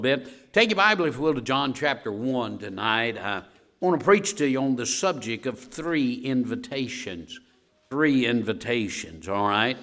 bit. Take your Bible, if you will, to John chapter 1 tonight. I want to preach to you on the subject of three invitations. Three invitations, all right?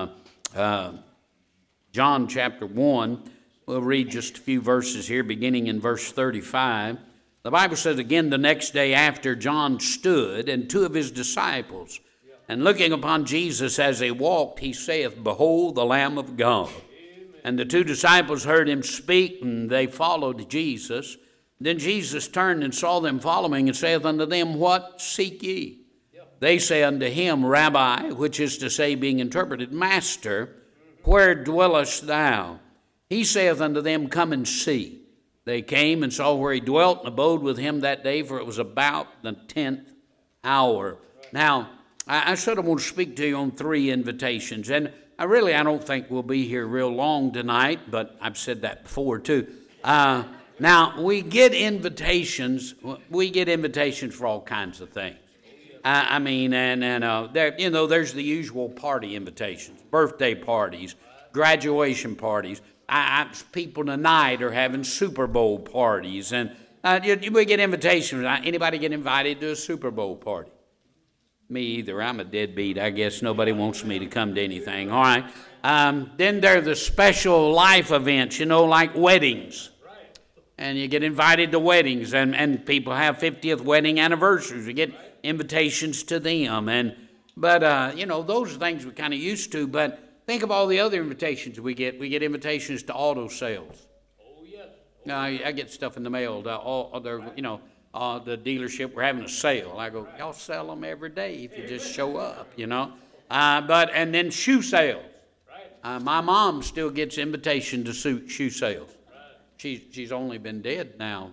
John chapter 1, we'll read just a few verses here, beginning in verse 35. The Bible says, again, the next day after, John stood, and two of his disciples, and looking upon Jesus as they walked, he saith, Behold, the Lamb of God. And the two disciples heard him speak, and they followed Jesus. Then Jesus turned and saw them following, and saith unto them, What seek ye? They say unto him, Rabbi, which is to say, being interpreted, Master, where dwellest thou? He saith unto them, Come and see. They came and saw where he dwelt, and abode with him that day, for it was about the 10th hour. Now, I said I want to speak to you on three invitations, and I don't think we'll be here real long tonight, but I've said that before too. Now, we get invitations for all kinds of things. There's the usual party invitations, birthday parties, graduation parties. People tonight are having Super Bowl parties, and we get invitations. Anybody get invited to a Super Bowl party? Me either. I'm a deadbeat. I guess nobody wants me to come to anything. All right. Then there are the special life events, like weddings. And you get invited to weddings, and people have 50th wedding anniversaries. We get invitations to them. But those are things we're kind of used to. But think of all the other invitations we get. We get invitations to auto sales. Oh, yes. I get stuff in the mail. The dealership, we're having a sale. I go, y'all sell them every day if you just show up, and then shoe sales. My mom still gets invitation to shoe sales. She's only been dead now,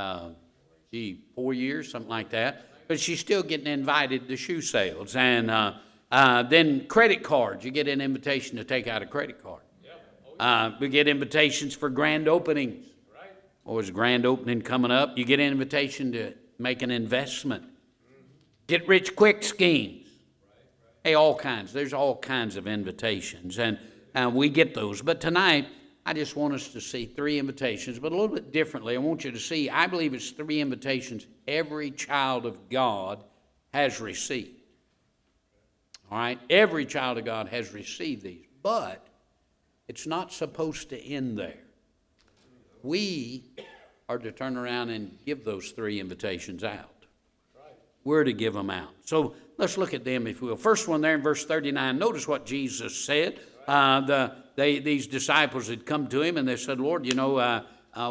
4 years, something like that. But she's still getting invited to shoe sales. And then credit cards. You get an invitation to take out a credit card. We get invitations for grand openings. Or is a grand opening coming up? You get an invitation to make an investment. Get rich quick schemes. Hey, all kinds. There's all kinds of invitations, and we get those. But tonight, I just want us to see three invitations, but a little bit differently. I want you to see, I believe it's three invitations every child of God has received. All right? Every child of God has received these, but it's not supposed to end there. We are to turn around and give those three invitations out. We're to give them out. So let's look at them, if we will. First one there in verse 39, notice what Jesus said. These disciples had come to him and they said, Lord, where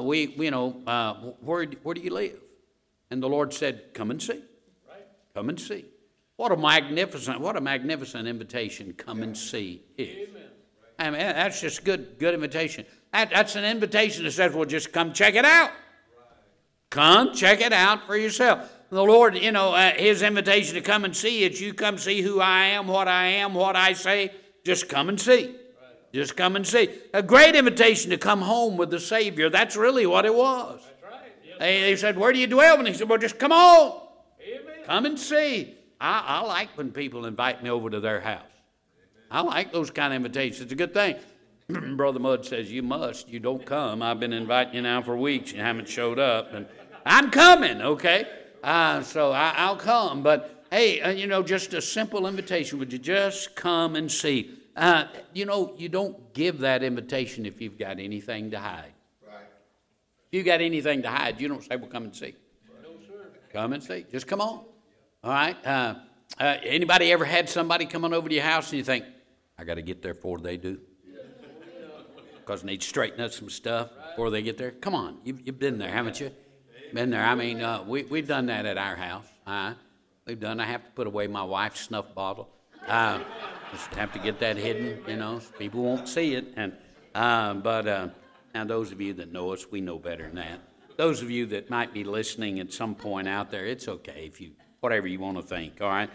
do you live? And the Lord said, come and see. Come and see. What a magnificent invitation, come and see is. I mean, that's just good invitation. That's an invitation that says, well, just come check it out. Come check it out for yourself. The Lord, his invitation to come and see is you come see who I am, what I say. Just come and see. Just come and see. A great invitation to come home with the Savior. That's really what it was. That's right. Yes. They said, where do you dwell? And he said, well, just come on. Amen. Come and see. I like when people invite me over to their house. I like those kind of invitations. It's a good thing. Brother Mudd says, you don't come. I've been inviting you now for weeks. You haven't showed up. And I'm coming, okay? So I'll come. But, hey, just a simple invitation. Would you just come and see? You don't give that invitation if you've got anything to hide. Right. If you've got anything to hide, you don't say, well, come and see. No, sir. Come and see. Just come on. All right? Anybody ever had somebody coming over to your house and you think, I got to get there before they do? Because they need to straighten up some stuff before they get there. Come on, you've been there, haven't you? Been there. I mean, we've done that at our house. I have to put away my wife's snuff bottle. Just have to get that hidden, so people won't see it. And but now those of you that know us, we know better than that. Those of you that might be listening at some point out there, it's okay if you whatever you want to think. All right,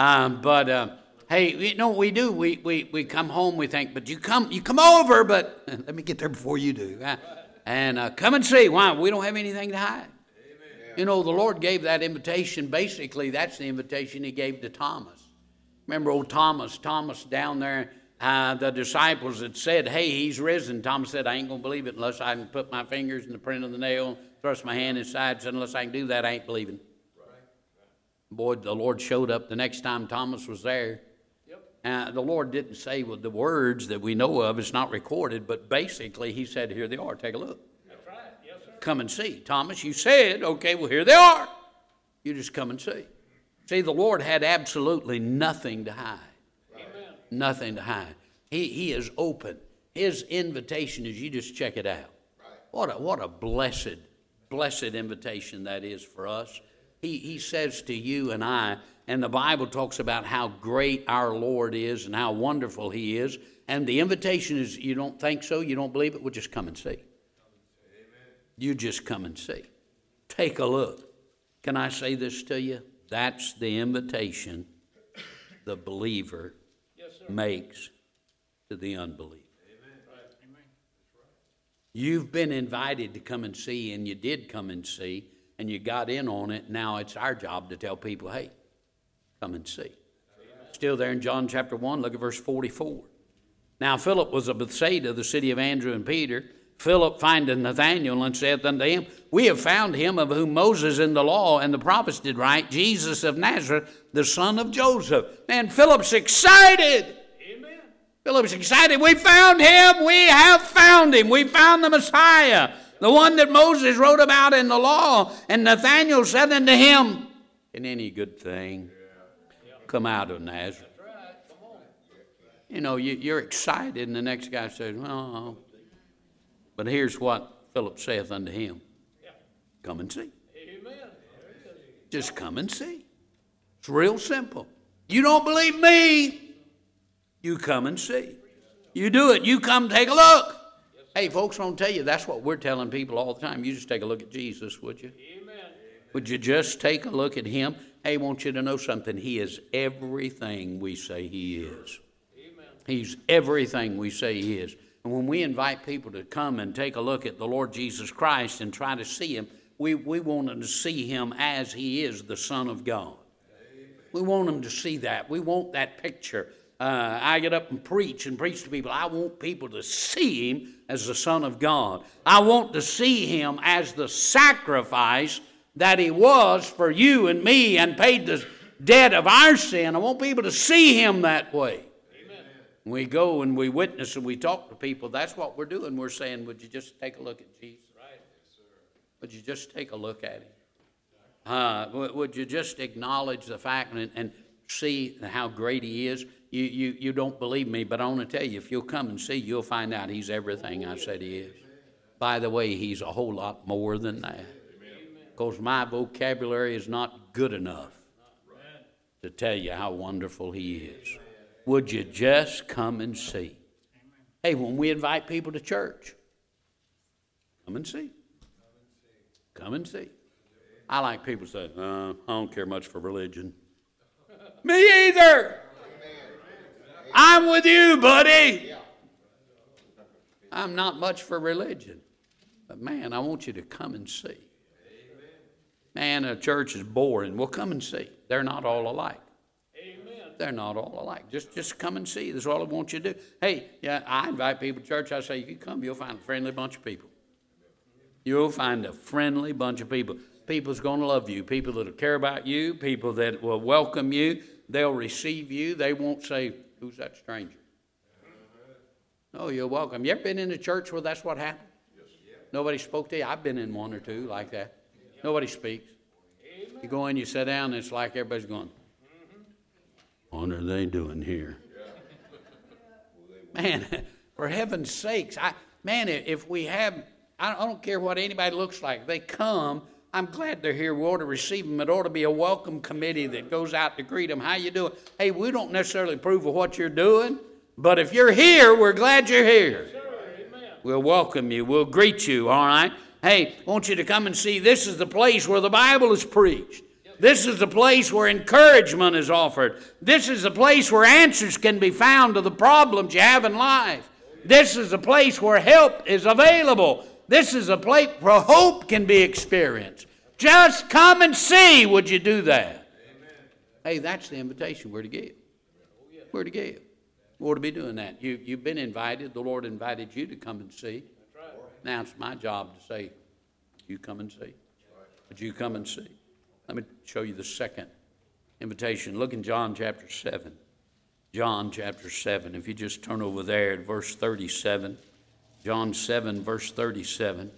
hey, what we do? We come home. We think, but you come over, but let me get there before you do, and come and see. Why? We don't have anything to hide. Amen. The Lord gave that invitation. Basically, that's the invitation He gave to Thomas. Remember old Thomas? Thomas down there the disciples had said, hey, he's risen. Thomas said, I ain't going to believe it unless I can put my fingers in the print of the nail, thrust my hand inside. Said, unless I can do that, I ain't believing. Boy, the Lord showed up the next time Thomas was there. The Lord didn't say with the words that we know of, it's not recorded, but basically he said, here they are, take a look. That's right. Yes, sir. Come and see. Thomas, you said, okay, well, here they are. You just come and see. See, the Lord had absolutely nothing to hide. Amen. Nothing to hide. He is open. His invitation is you just check it out. What a blessed invitation that is for us. He says to you and I, and the Bible talks about how great our Lord is and how wonderful he is. And the invitation is, you don't think so, you don't believe it, well, just come and see. Amen. You just come and see. Take a look. Can I say this to you? That's the invitation the believer makes to the unbeliever. Amen. You've been invited to come and see, and you did come and see, and you got in on it. Now it's our job to tell people, hey, come and see. Still there in John chapter 1, look at verse 44. Now Philip was of Bethsaida, the city of Andrew and Peter. Philip findeth Nathanael and saith unto him, we have found him of whom Moses in the law and the prophets did write, Jesus of Nazareth, the son of Joseph. Man, Philip's excited. Amen. Philip's excited. We found him. We have found him. We found the Messiah, the one that Moses wrote about in the law. And Nathanael said unto him, can any good thing come out of Nazareth? That's right. Come on. You know, you're excited, and the next guy says, oh. But here's what Philip saith unto him. Come and see. Amen. Just come and see. It's real simple. You don't believe me, you come and see. You do it. You come take a look. Hey, folks, I want to tell you, that's what we're telling people all the time. You just take a look at Jesus, would you? Amen. Would you just take a look at him? Hey, I want you to know something. He is everything we say he is. Amen. He's everything we say he is. And when we invite people to come and take a look at the Lord Jesus Christ and try to see him, we want them to see him as he is, the Son of God. We want them to see that. We want that picture. I get up and preach to people. I want people to see him as the Son of God. I want to see him as the sacrifice that he was for you and me and paid the debt of our sin. I want people to see him that way. We go and we witness and we talk to people. That's what we're doing. We're saying, would you just take a look at Jesus? Right. Yes, sir. Would you just take a look at him? Would you just acknowledge the fact and see how great he is? You don't believe me, but I want to tell you, if you'll come and see, you'll find out he's everything I said he is. By the way, he's a whole lot more than that. Because my vocabulary is not good enough to tell you how wonderful he is. Would you just come and see? Hey, when we invite people to church, come and see. Come and see. I like people say, I don't care much for religion. Me either. I'm with you, buddy. I'm not much for religion. But man, I want you to come and see. Man, a church is boring. Well, come and see. They're not all alike. They're not all alike. Just come and see. That's all I want you to do. Hey, yeah, I invite people to church. I say, if you come, you'll find a friendly bunch of people. You'll find a friendly bunch of people. People's going to love you. People that will care about you. People that will welcome you. They'll receive you. They won't say, who's that stranger? No, you're welcome. You ever been in a church where that's what happened? Nobody spoke to you? I've been in one or two like that. Nobody speaks. You go in, you sit down, and it's like everybody's going, what are they doing here? Man, for heaven's sakes, if we have, I don't care what anybody looks like, they come, I'm glad they're here. We ought to receive them. It ought to be a welcome committee that goes out to greet them. How you doing? Hey, we don't necessarily approve of what you're doing, but if you're here, we're glad you're here. We'll welcome you. We'll greet you, all right? Hey, I want you to come and see this is the place where the Bible is preached. This is the place where encouragement is offered. This is the place where answers can be found to the problems you have in life. This is a place where help is available. This is a place where hope can be experienced. Just come and see. Would you do that? Amen. Hey, that's the invitation we're to give. We're to give. We ought to be doing that. You've been invited. The Lord invited you to come and see. That's right. Now it's my job to say, you come and see. Would you come and see? Let me show you the second invitation. Look in John chapter 7. John chapter 7. If you just turn over there at verse 37. John 7, verse 37.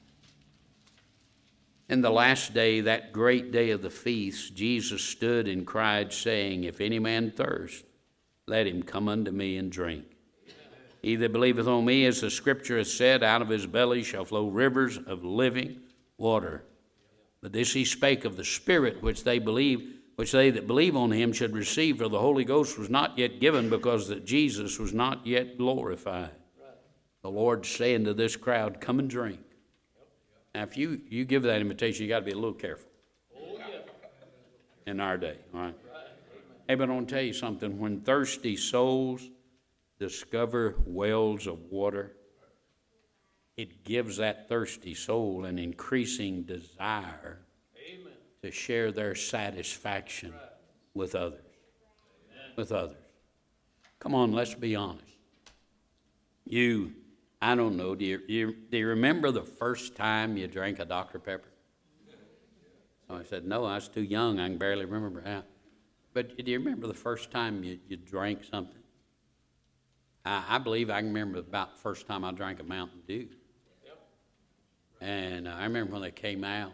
In the last day, that great day of the feast, Jesus stood and cried, saying, If any man thirst, let him come unto me and drink. He that believeth on me, as the scripture hath said, out of his belly shall flow rivers of living water. But this he spake of the Spirit, which they that believe on him should receive, for the Holy Ghost was not yet given, because that Jesus was not yet glorified. The Lord saying to this crowd, come and drink. Now, if you give that invitation, you got to be a little careful in our day, all right? Hey, but I want to tell you something. When thirsty souls discover wells of water, it gives that thirsty soul an increasing desire to share their satisfaction with others. With others. Come on, let's be honest. I don't know, do you remember the first time you drank a Dr. Pepper? So I said, no, I was too young. I can barely remember how. But do you remember the first time you drank something? I believe I can remember about the first time I drank a Mountain Dew. And I remember when they came out.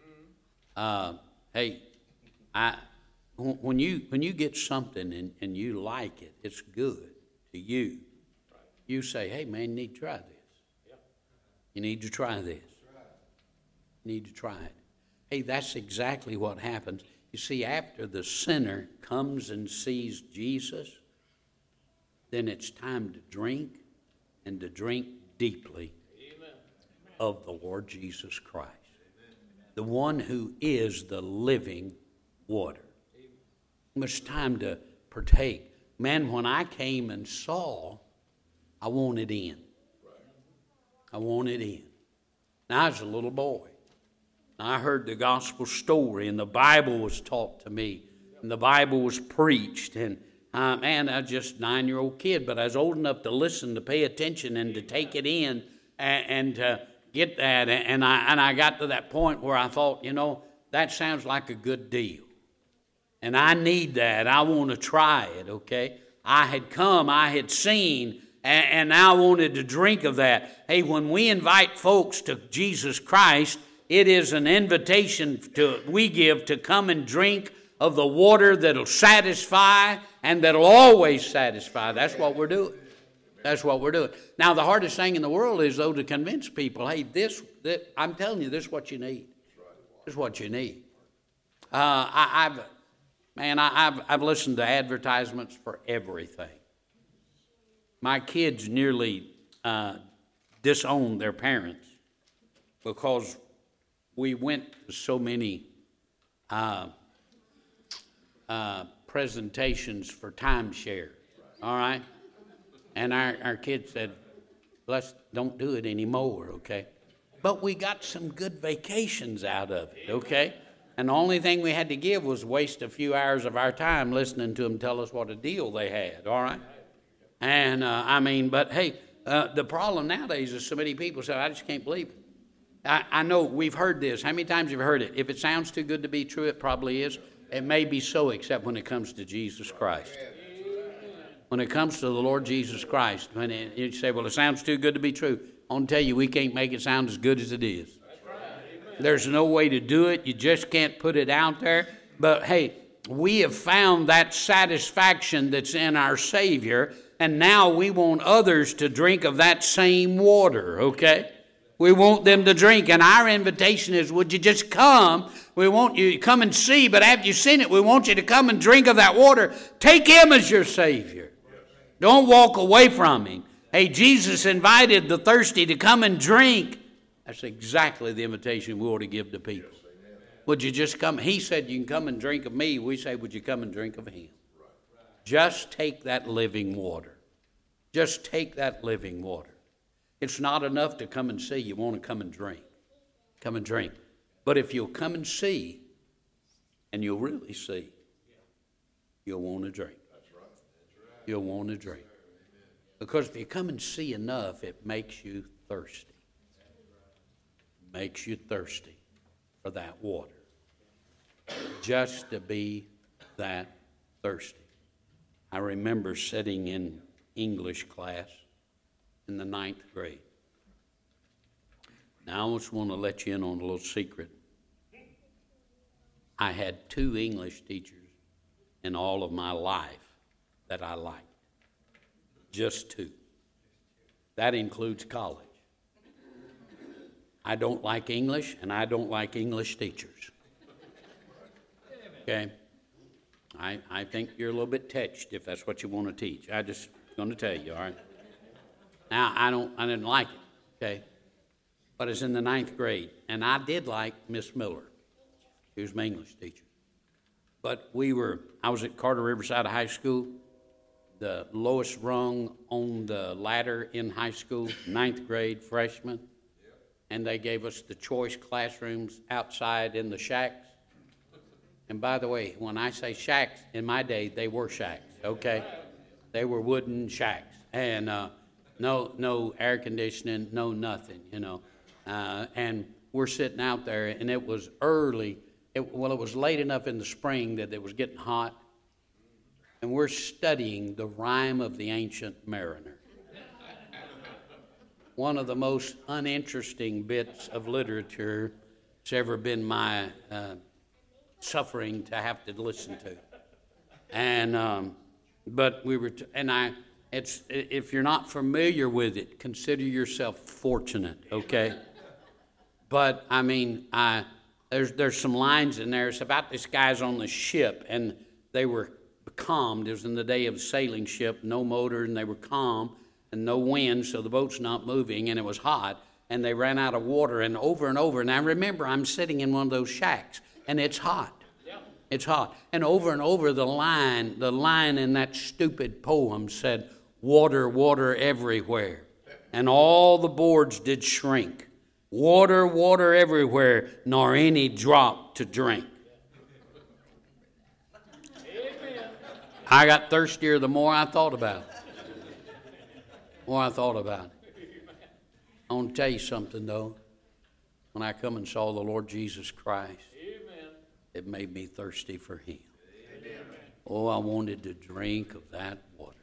Hey, when you get something and you like it, it's good to you. You say, hey, man, you need to try this. You need to try this. You need to try it. Hey, that's exactly what happens. You see, after the sinner comes and sees Jesus, then it's time to drink, and to drink deeply of the Lord Jesus Christ, the one who is the living water. It's time to partake. Man, when I came and saw, I wanted in. I wanted in. Now, I was a little boy. I heard the gospel story, and the Bible was taught to me, and the Bible was preached, and man, I was just a 9-year-old kid, but I was old enough to listen, to pay attention, and to take it in, and to get that, and I got to that point where I thought, that sounds like a good deal, and I need that. I want to try it, okay? I had come, I had seen, and I wanted to drink of that. Hey, when we invite folks to Jesus Christ, it is an invitation we give to come and drink of the water that'll satisfy and that'll always satisfy. That's what we're doing. That's what we're doing. Now, the hardest thing in the world is, though, to convince people, hey, I'm telling you, this is what you need. This is what you need. I've listened to advertisements for everything. My kids nearly disowned their parents because we went to so many presentations for timeshare, all right? And our kids said, don't do it anymore, okay? But we got some good vacations out of it, okay? And the only thing we had to give was waste a few hours of our time listening to them tell us what a deal they had, all right? And, but hey, the problem nowadays is so many people say, I just can't believe it. I know we've heard this. How many times have you heard it? If it sounds too good to be true, it probably is. It may be so, except when it comes to Jesus Christ. When it comes to the Lord Jesus Christ, when you say, well, it sounds too good to be true. I want to tell you, we can't make it sound as good as it is. There's no way to do it. You just can't put it out there. But, hey, we have found that satisfaction that's in our Savior, and now we want others to drink of that same water, okay? We want them to drink, and our invitation is, would you just come? We want you to come and see, but after you've seen it, we want you to come and drink of that water. Take Him as your Savior. Don't walk away from Him. Hey, Jesus invited the thirsty to come and drink. That's exactly the invitation we ought to give to people. Would you just come? He said, you can come and drink of me. We say, would you come and drink of Him? Just take that living water. Just take that living water. It's not enough to come and see. You want to come and drink. Come and drink. But if you'll come and see, and you'll really see, you'll want to drink. You'll want to drink. Because if you come and see enough, it makes you thirsty. Makes you thirsty for that water. Just to be that thirsty. I remember sitting in English class in the 9th grade. Now, I just want to let you in on a little secret. I had 2 English teachers in all of my life that I liked. Just 2. That includes college. I don't like English, and I don't like English teachers. Okay? I think you're a little bit touched if that's what you want to teach. I just going to tell you, all right? Now, I didn't like it, okay? But it's in the 9th grade, and I did like Miss Miller. She was my English teacher. But I was at Carter Riverside High School, the lowest rung on the ladder in high school, 9th grade, freshman. And they gave us the choice classrooms outside in the shacks. And by the way, when I say shacks, in my day, they were shacks, okay? They were wooden shacks. And no air conditioning, no nothing, you know. And we're sitting out there, and it was early. It was late enough in the spring that it was getting hot. And we're studying the Rime of the Ancient Mariner. One of the most uninteresting bits of literature that's ever been my suffering to have to listen to. And but we were, if you're not familiar with it, consider yourself fortunate, okay? But I mean, there's some lines in there. It's about these guys on the ship, and they were calmed. It was in the day of a sailing ship, no motor, and they were calm, and no wind, so the boat's not moving, and it was hot, and they ran out of water, and over, and I remember I'm sitting in one of those shacks, and it's hot. It's hot. And over the line in that stupid poem said, water, water everywhere. And all the boards did shrink. Water, water everywhere, nor any drop to drink. Amen. I got thirstier the more I thought about it. I want to tell you something, though. When I come and saw the Lord Jesus Christ, it made me thirsty for him. Amen. Oh, I wanted to drink of that water.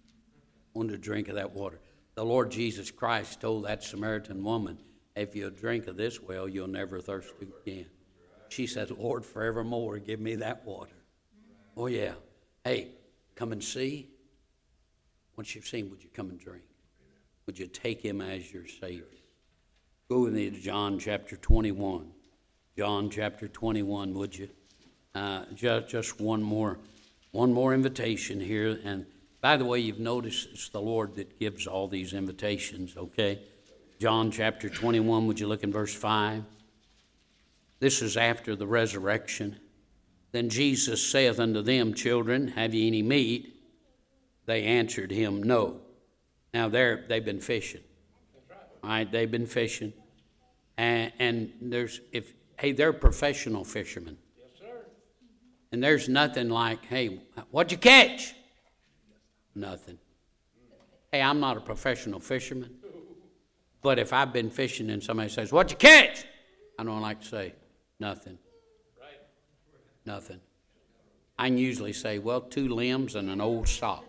The Lord Jesus Christ told that Samaritan woman, if you'll drink of this well, you'll never thirst again. She said, Lord, forevermore, give me that water. Oh, yeah. Hey, come and see. Once you've seen, would you come and drink? Would you take him as your Savior? Go with me to John chapter 21. John chapter 21, would you? Just one more invitation here. And by the way, you've noticed it's the Lord that gives all these invitations, okay? John chapter 21, would you look in verse 5? This is after the resurrection. Then Jesus saith unto them, Children, have ye any meat? They answered him, No. Now they've been fishing. All right, they've been fishing. And they're professional fishermen. Yes, sir. And there's nothing like, hey, what'd you catch? Nothing. Hey, I'm not a professional fisherman. But if I've been fishing and somebody says, what'd you catch? I don't like to say, nothing. Right. Nothing. I can usually say, well, 2 limbs and an old sock,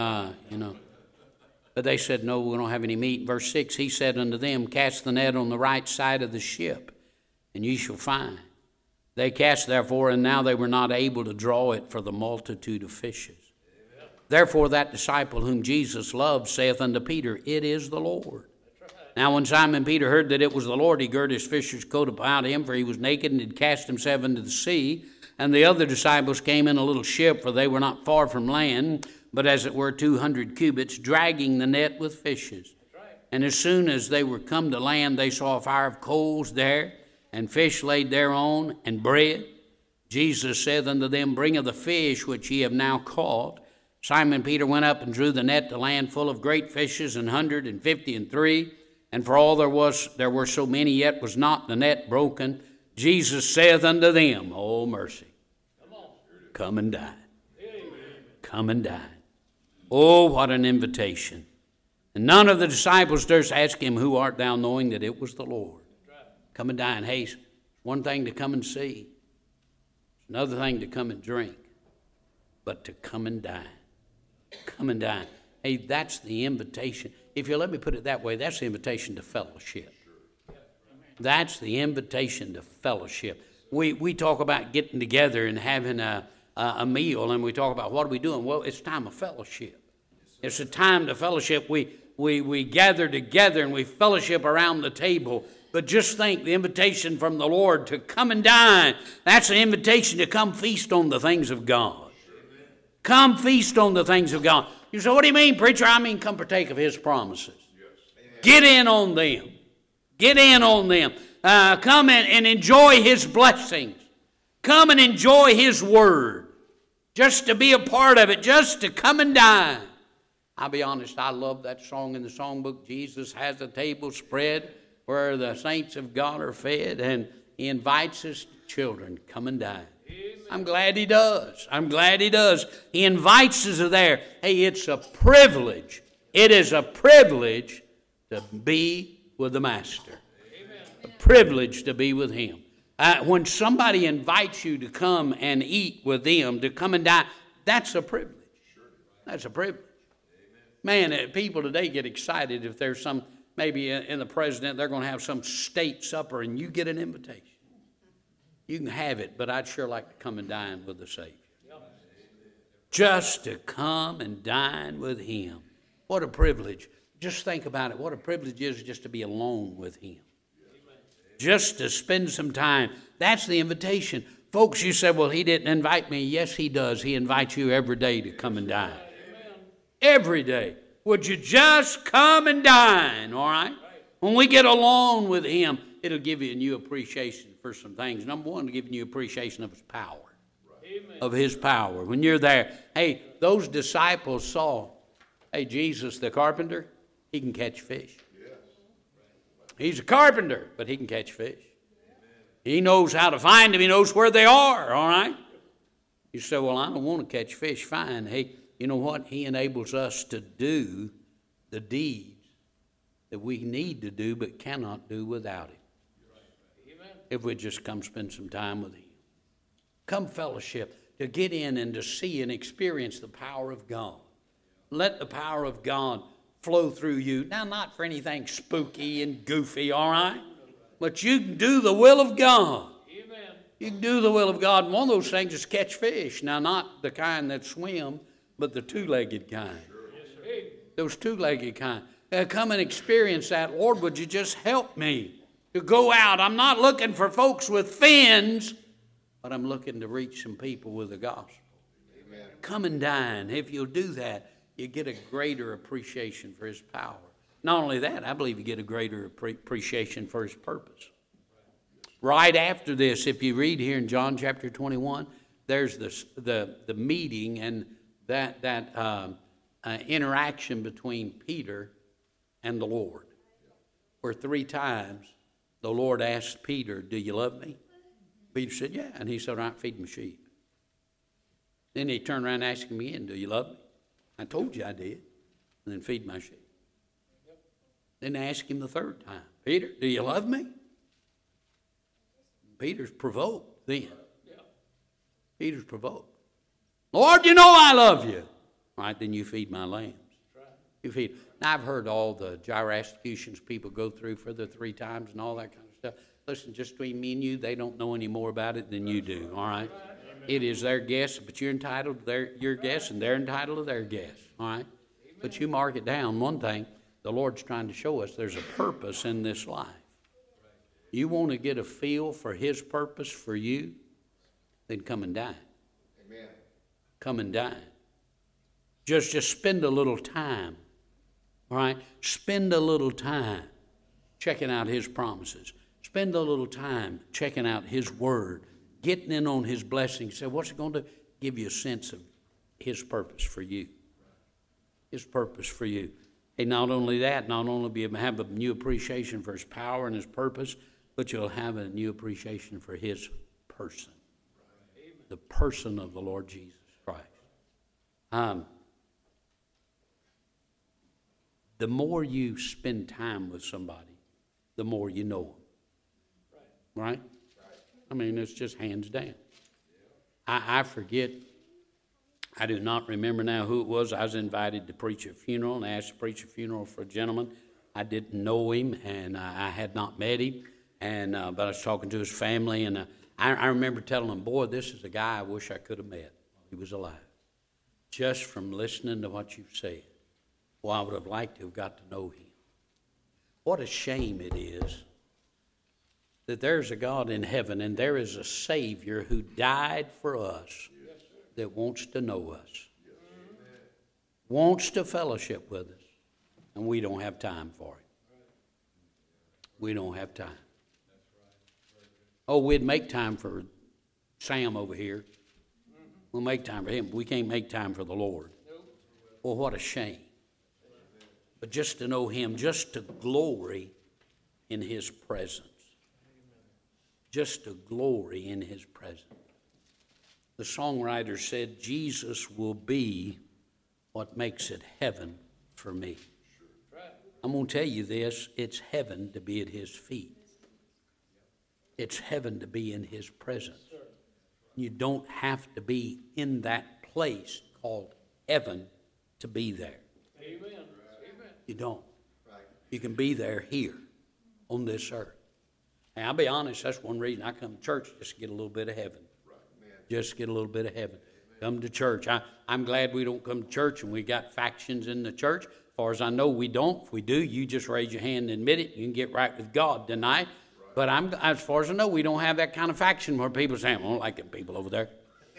But they said, no, we don't have any meat. Verse 6, he said unto them, Cast the net on the right side of the ship, and ye shall find. They cast therefore, and now they were not able to draw it for the multitude of fishes. Amen. Therefore that disciple whom Jesus loved saith unto Peter, It is the Lord. Right. Now when Simon Peter heard that it was the Lord, he girded his fisher's coat about him, for he was naked, and did cast himself into the sea. And the other disciples came in a little ship, for they were not far from land, but as it were 200 cubits, dragging the net with fishes. Right. And as soon as they were come to land, they saw a fire of coals there, and fish laid thereon, and bread. Jesus saith unto them, Bring of the fish which ye have now caught. Simon Peter went up and drew the net to land full of great fishes, 153. And for all there were so many, yet was not the net broken. Jesus saith unto them, Oh mercy, come and dine. Come and dine. Oh, what an invitation. And none of the disciples durst ask him, Who art thou? Knowing that it was the Lord. Come and dine. Hey, it's one thing to come and see. It's another thing to come and drink. But to come and dine. Come and dine. Hey, that's the invitation. If you let me put it that way, that's the invitation to fellowship. That's the invitation to fellowship. We talk about getting together and having a meal, and we talk about what are we doing? Well, it's time of fellowship. It's a time to fellowship. We gather together and we fellowship around the table. But just think, the invitation from the Lord to come and dine, that's an invitation to come feast on the things of God. Come feast on the things of God. You say, what do you mean, preacher? I mean, come partake of His promises. Get in on them. Get in on them. Come and enjoy His blessings. Come and enjoy His word. Just to be a part of it, just to come and dine. I'll be honest, I love that song in the songbook. Jesus has a table spread where the saints of God are fed, and He invites His children, come and dine. I'm glad He does. I'm glad He does. He invites us there. Hey, it's a privilege. It is a privilege to be with the Master. A privilege to be with Him. When somebody invites you to come and eat with them, to come and dine, that's a privilege. That's a privilege. Man, people today get excited if there's some, maybe in the president, they're going to have some state supper and you get an invitation. You can have it, but I'd sure like to come and dine with the Savior. Just to come and dine with Him. What a privilege. Just think about it. What a privilege it is just to be alone with Him. Just to spend some time. That's the invitation. Folks, you say, well, He didn't invite me. Yes, He does. He invites you every day to come and dine. Every day. Would you just come and dine, all right? When we get alone with Him, it'll give you a new appreciation for some things. Number one, it'll give you a new appreciation of His power. Of His power. When you're there, hey, those disciples saw, hey, Jesus the carpenter, He can catch fish. He's a carpenter, but He can catch fish. He knows how to find them. He knows where they are, all right? You say, well, I don't want to catch fish. Fine. Hey, you know what? He enables us to do the deeds that we need to do but cannot do without Him. If we just come spend some time with Him. Come fellowship, to get in and to see and experience the power of God. Let the power of God flow through you. Now, not for anything spooky and goofy, all right? But you can do the will of God. Amen. You can do the will of God. And one of those things is catch fish. Now, not the kind that swim, but the two-legged kind. Yes, those two-legged kind. Come and experience that. Lord, would you just help me to go out? I'm not looking for folks with fins, but I'm looking to reach some people with the gospel. Amen. Come and dine. If you'll do that, you get a greater appreciation for His power. Not only that, I believe you get a greater appreciation for His purpose. Right after this, if you read here in John chapter 21, there's the meeting and that interaction between Peter and the Lord, where 3 times the Lord asked Peter, do you love me? Peter said, yeah. And he said, all right, feed my sheep. Then he turned around and asked him again, do you love me? I told you I did. And then feed my sheep. Then asked him the 3rd time, Peter, do you love me? Peter's provoked then. Peter's provoked. Lord, you know I love you. All right, then you feed my lambs. You feed. Now, I've heard all the gyrations people go through for the 3 times and all that kind of stuff. Listen, just between me and you, they don't know any more about it than you do, all right? It is their guess, but you're entitled to your guess, and they're entitled to their guess, all right? But you mark it down. One thing, the Lord's trying to show us there's a purpose in this life. You want to get a feel for His purpose for you, then come and dine. Amen. Come and dine. Just spend a little time, all right? Spend a little time checking out His promises. Spend a little time checking out His word, getting in on His blessings. Say, what's it going to give you a sense of His purpose for you? His purpose for you. Hey, not only that, not only will you have a new appreciation for His power and His purpose, but you'll have a new appreciation for His person. The person of the Lord Jesus Christ. the more you spend time with somebody, the more you know them. Right? I mean, it's just hands down. I forget, I do not remember now who it was. I was invited to preach a funeral, and asked to preach a funeral for a gentleman. I didn't know him, and I had not met him, and but I was talking to his family, and I remember telling him, boy, this is a guy I wish I could have met. He was alive. Just from listening to what you've said. Well, I would have liked to have got to know him. What a shame it is that there's a God in heaven and there is a Savior who died for us that wants to know us, wants to fellowship with us, and we don't have time for it. We don't have time. Oh, we'd make time for Sam over here. We'll make time for him, but we can't make time for the Lord. Well, what a shame. But just to know him, just to glory in his presence. Just to glory in his presence. The songwriter said, Jesus will be what makes it heaven for me. I'm going to tell you this, it's heaven to be at his feet. It's heaven to be in his presence. You don't have to be in that place called heaven to be there. Amen. You don't. You can be there here on this earth. And I'll be honest, that's one reason I come to church, just to get a little bit of heaven. Just get a little bit of heaven. Come to church. I'm glad we don't come to church and we got factions in the church. As far as I know, we don't. If we do, you just raise your hand and admit it. You can get right with God tonight. But as far as I know, we don't have that kind of faction where people say, I don't like them people over there.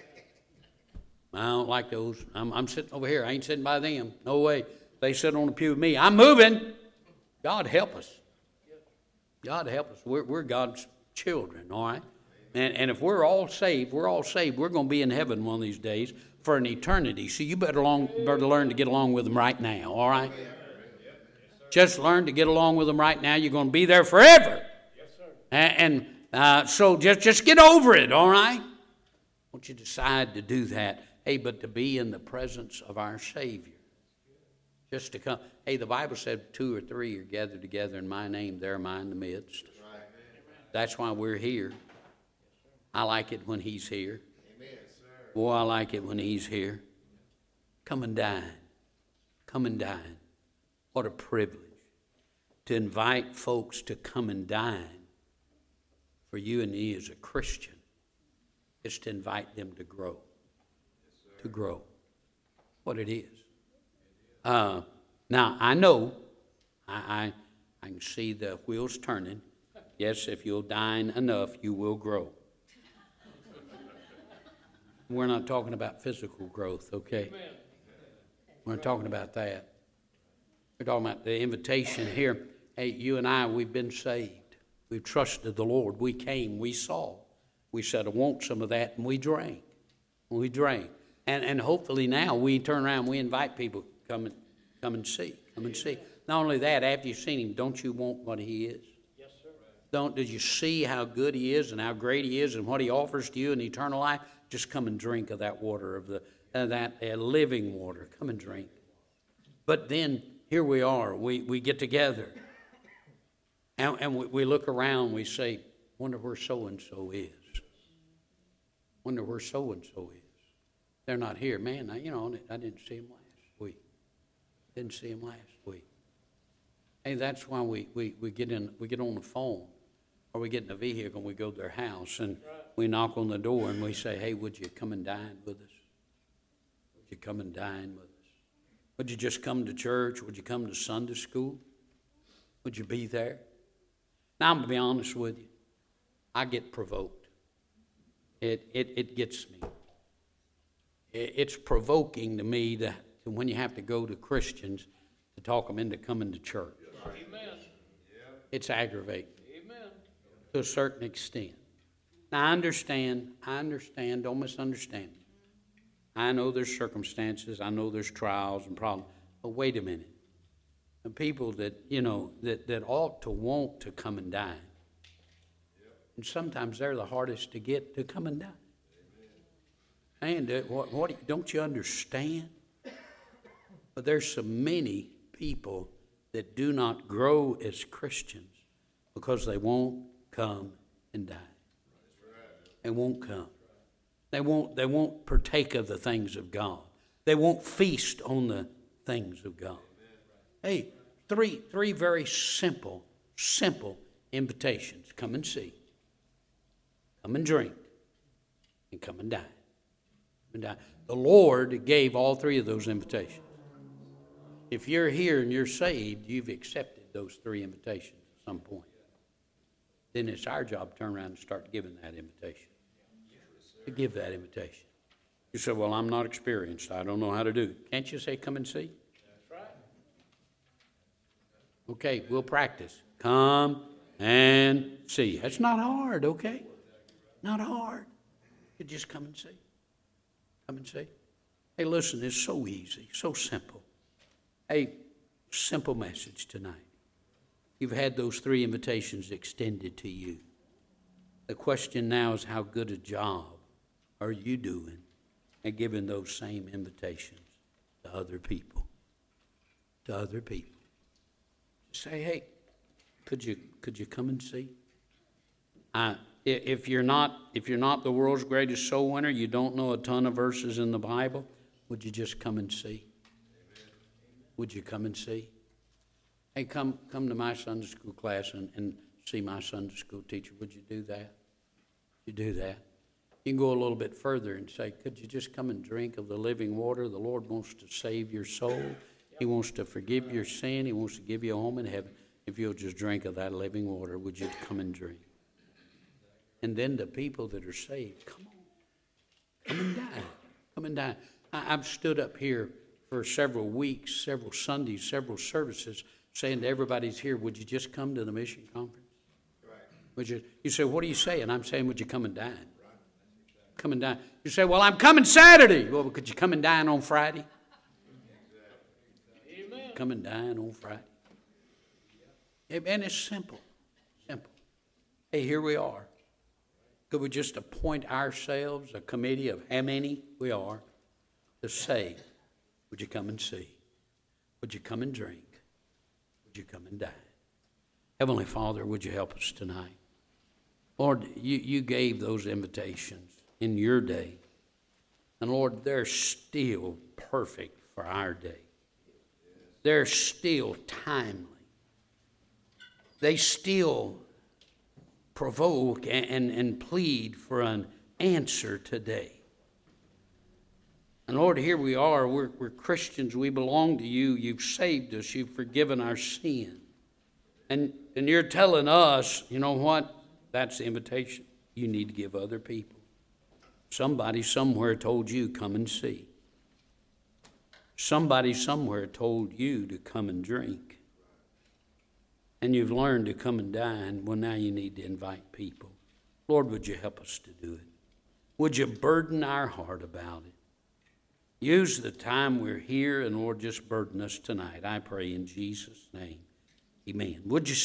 I don't like those. I'm sitting over here. I ain't sitting by them. No way. They sit on the pew with me. I'm moving. God help us. God help us. We're God's children, all right? And if we're all saved, we're going to be in heaven one of these days for an eternity. So you better learn to get along with them right now, all right? Just learn to get along with them right now. You're going to be there forever. And so just get over it, all right? Won't you decide to do that? Hey, but to be in the presence of our Savior. Just to come. Hey, the Bible said 2 or 3 are gathered together in my name, there am I in the midst. That's why we're here. I like it when he's here. Boy, I like it when he's here. Come and dine. Come and dine. What a privilege to invite folks to come and dine for you and me as a Christian. Is to invite them to grow. To grow. What it is. Now, I know, I can see the wheels turning. Yes, if you'll dine enough, you will grow. We're not talking about physical growth, okay? We're not talking about that. We're talking about the invitation here. Hey, you and I, we've been saved. We've trusted the Lord. We came, we saw. We said, I want some of that, and we drank. We drank. And hopefully now we turn around and we invite people, come and see. Come and see. Not only that, after you've seen him, don't you want what he is? Yes, sir. Did you see how good he is and how great he is and what he offers to you in eternal life? Just come and drink of that water, of that living water. Come and drink. But then here we are. We get together. And we look around. We say, wonder where so-and-so is. Wonder where so-and-so is. They're not here. Man, I didn't see him last week. Didn't see him last week. Hey, that's why we get on the phone, or we get in a vehicle and we go to their house and we knock on the door and we say, hey, would you come and dine with us? Would you come and dine with us? Would you just come to church? Would you come to Sunday school? Would you be there? Now, I'm going to be honest with you. I get provoked. It gets me. It's provoking to me that when you have to go to Christians to talk them into coming to church. Amen. It's aggravating. Amen. To a certain extent. Now, I understand, don't misunderstand me. I know there's circumstances, I know there's trials and problems, but wait a minute. The people that, that ought to want to come and dine, and sometimes they're the hardest to get to come and dine. And don't you understand? But there's so many people that do not grow as Christians because they won't come and die. They won't come. They won't partake of the things of God. They won't feast on the things of God. Hey, three very simple invitations. Come and see. Come and drink. And come and die. And die. The Lord gave all three of those invitations. If you're here and you're saved, you've accepted those three invitations at some point. Then it's our job to turn around and start giving that invitation. To give that invitation. You say, well, I'm not experienced. I don't know how to do it. Can't you say, come and see? That's right. Okay, we'll practice. Come and see. That's not hard, okay? Not hard. You just come and see. Come and see. Hey, listen, it's so easy, so simple. Hey, simple message tonight. You've had those three invitations extended to you. The question now is, how good a job are you doing at giving those same invitations to other people? To other people. Say, hey, could you come and see? If you're not the world's greatest soul winner, you don't know a ton of verses in the Bible, would you just come and see? Would you come and see? Hey, come to my Sunday school class and see my Sunday school teacher. Would you do that? You do that. You can go a little bit further and say, could you just come and drink of the living water? The Lord wants to save your soul. He wants to forgive your sin. He wants to give you a home in heaven. If you'll just drink of that living water, would you come and drink? And then the people that are saved, come on. Come and die. Come and die. I've stood up here for several weeks, several Sundays, several services, saying to everybody's here, would you just come to the mission conference? Right. Would you say, what do you say? And I'm saying, would you come and dine? Right. Come and dine. You say, well, I'm coming Saturday. Well, could you come and dine on Friday? Amen. Come and dine on Friday. And it's simple. Simple. Hey, here we are. Could we just appoint ourselves a committee of how many we are to say, would you come and see? Would you come and drink? Would you come and die? Heavenly Father, would you help us tonight? Lord, you gave those invitations in your day. And Lord, they're still perfect for our day. They're still timely. They still provoke and plead for an answer today. And Lord, here we are. We're Christians. We belong to you. You've saved us. You've forgiven our sin. And you're telling us, you know what? That's the invitation. You need to give other people. Somebody somewhere told you, come and see. Somebody somewhere told you to come and drink. And you've learned to come and dine. Well, now you need to invite people. Lord, would you help us to do it? Would you burden our heart about it? Use the time we're here, and Lord, just burden us tonight. I pray in Jesus' name. Amen. Would you